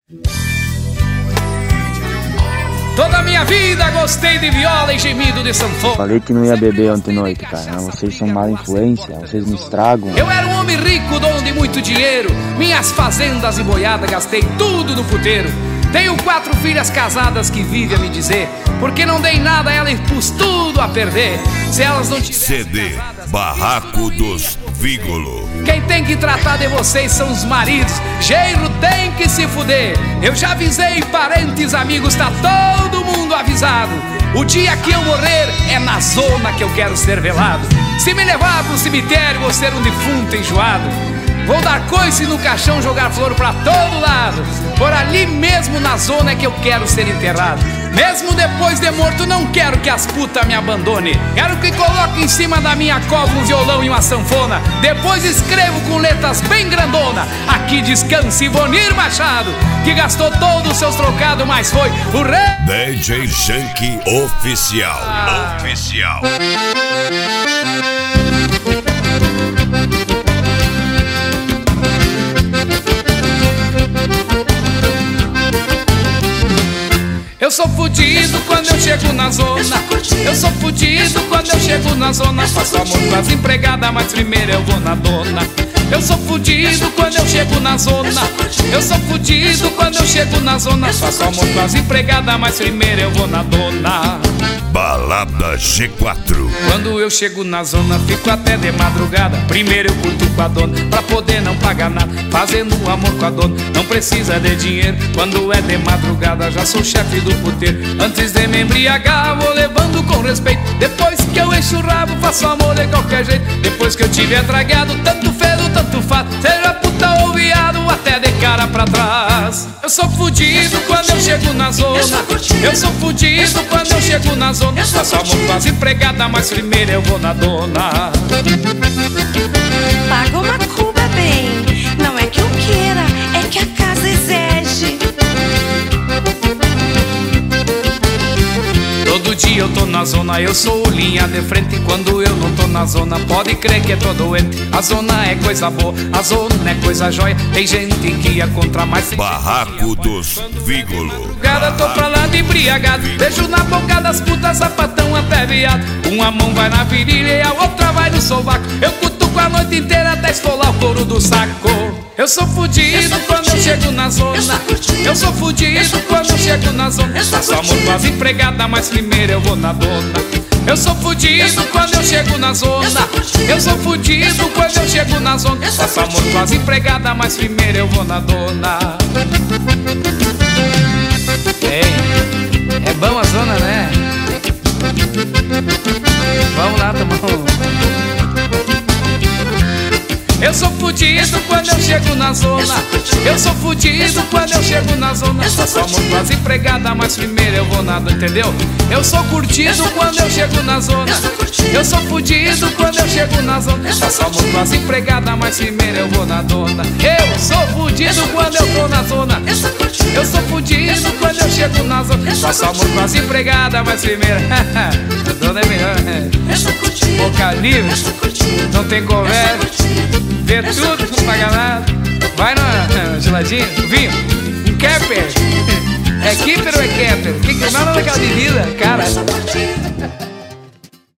Toda a minha vida gostei de viola e gemido de sanfona. Falei que não ia beber ontem noite, cara. Vocês são má influência, vocês me estragam. Eu era um homem rico, dono de muito dinheiro. Minhas fazendas e boiada gastei tudo no puteiro. Tenho 4 filhas casadas que vivem a me dizer: porque não dei nada a ela e pus tudo a perder. Se elas não tivessem CD Barraco dos Vígolo. Quem tem que tratar de vocês são os maridos. Genro tem que se fuder. Eu já avisei parentes, amigos, tá todo mundo avisado. O dia que eu morrer é na zona que eu quero ser velado. Se me levar pro cemitério vou ser um defunto enjoado. Vou dar coice no caixão, jogar flor pra todo lado. Por ali mesmo na zona é que eu quero ser enterrado. Mesmo depois de morto não quero que as putas me abandonem. Quero que coloque em cima da minha cova um violão e uma sanfona. Depois escrevo com letras bem grandona: aqui descanse Ivonir Machado, que gastou todos os seus trocados, mas foi o rei. DJ Shank Oficial. Oficial. Eu sou fudido quando eu chego na zona. Eu sou fudido quando eu chego na zona. Faço amor com as empregadas, mas primeiro eu vou na dona. Eu sou fudido quando eu chego na zona. Eu sou fudido quando eu chego na zona. Faço amor com as empregadas, mas primeiro eu vou na dona. Balada G4. Quando eu chego na zona, fico até de madrugada. Primeiro eu curto com a dona, pra poder não pagar nada. Fazendo amor com a dona, não precisa de dinheiro. Quando é de madrugada, já sou chefe do puteiro. Antes de me embriagar, vou levando com respeito. Depois que eu encho o rabo, faço amor de qualquer jeito. Depois que eu tiver tragado, tanto fez ou tanto faz. Seja puta ou viado, até de cara pra trás. Eu sou fudido quando eu chego na zona. Eu sou fudido quando eu chego na zona. Faço amor com as empregadas, mas primeiro eu vou na dona. Paga uma cuba, bem. Não é que eu queira, é que a casa exige. Todo dia eu tô na zona, eu sou linha de frente. Quando eu não tô na zona, pode crer que tô doente. A zona é coisa boa, a zona é coisa jóia. Tem gente que ia contra mais. Barraco dos Vígolo. Cada tô pra lá de embriagado. Beijo na boca das putas, sapatão até viado. Uma mão vai na virilha e a outra vai no sovaco. Eu cutuco a noite inteira até esfolar o couro do saco. Eu sou fudido quando eu chego na zona. Eu sou fudido quando eu chego na zona. Faço amor com as empregadas, mas primeiro eu vou na dona. Eu sou fudido quando eu chego na zona. Eu sou fudido quando eu chego na zona. Faço amor com as empregadas, mas primeiro eu vou na dona. Ei, é bom a zona, né? Vamos lá, tomar Eu sou fudido quando eu chego na zona. Eu sou fudido quando eu chego na zona. Faço amor com as empregadas, mas primeiro eu vou na dona, entendeu? Eu sou curtido quando eu chego na zona. Eu sou fudido quando eu chego na zona. Faço amor com as empregadas, mas primeiro eu vou na dona. Eu sou fudido quando eu tô na zona. Eu sou fudido quando eu chego na zona. Faço amor com as empregadas, mas primeiro a dona é melhor, né? Boca livre, não tem conversa. Vê tudo, não paga nada. Vai na geladinha, vinho, um Kepler. É Kipper ou é Kepler? Que não daquela bebida, cara.